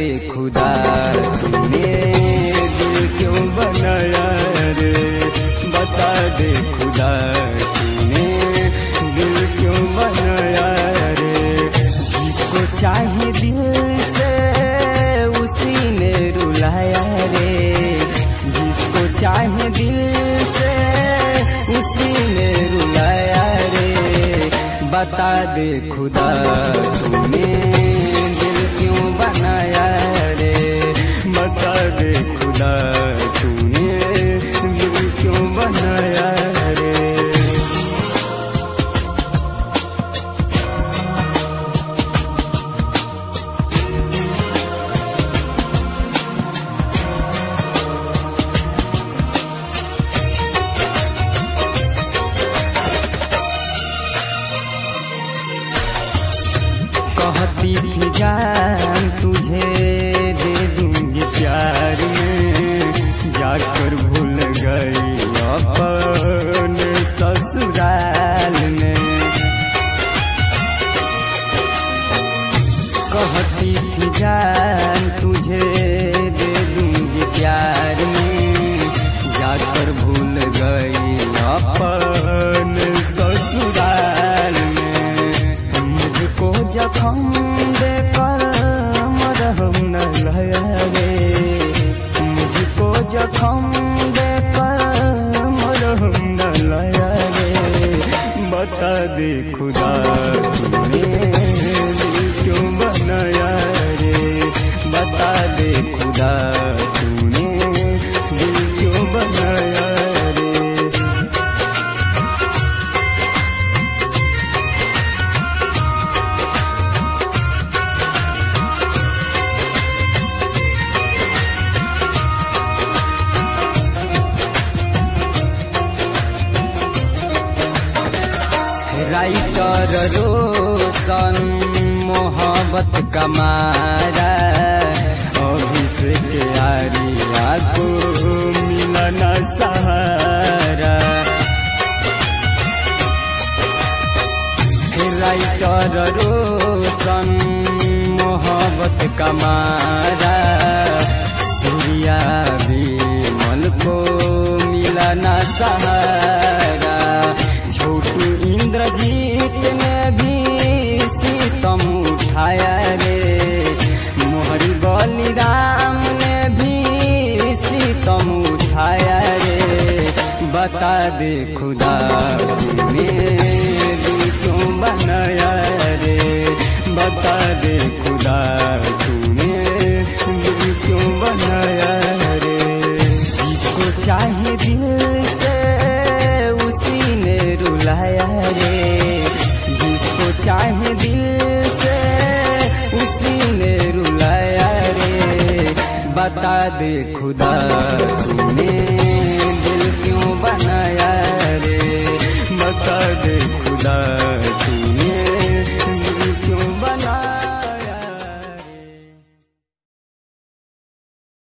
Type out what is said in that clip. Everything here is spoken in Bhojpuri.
दे खुदा तूने दिल क्यों बनाया रे, बता दे खुदा तूने दिल क्यों बनाया रे। जिसको चाहे दिल से उसी ने रुलाया रे, जिसको चाहे दिल से उसी ने रुलाया रे। बता दे खुदा तूने दिल क्यों बनाया रे, बता दे खुदा तूने दिल क्यों बनाया रे। कहती थी जान तुझे दे दूंगी प्यार में, जाकर भूल गई अपने ससुराल में। कहती थी जान तुझे दे दूंगी प्यार में, जाकर भूल गई अपने ससुराल में। मुझको जख्म देकर मरहम न लाया रे, मुझको जख्म देकर मरहम न लाया रे। बता दे खुदा तूने दिल क्यों बनाया रे, बता दे खुदा तूने दिल क्यों बनाया रे। राइटर रोशन मोहब्बत का मारा, अभिषेक आर्या को मिला ना सहारा। राइटर रोशन मोहब्बत का मारा, सूर्या विमल को मिला ना सहारा। छोटू इंद्रजीत ने भी सीतम उठाया रे, मोहरी बलिराम ने भी सीतम उठाया रे। बता दे खुदा तूने दिल क्यों बनाया रे, बता दे खुदा तूने दिल क्यों बनाया रे। जिसको चाहे दिल से उसी ने रुलाया रे, जिसको चाहे दिल से उसी ने रुलाया रे। बता दे खुदा तूने दिल क्यों बनाया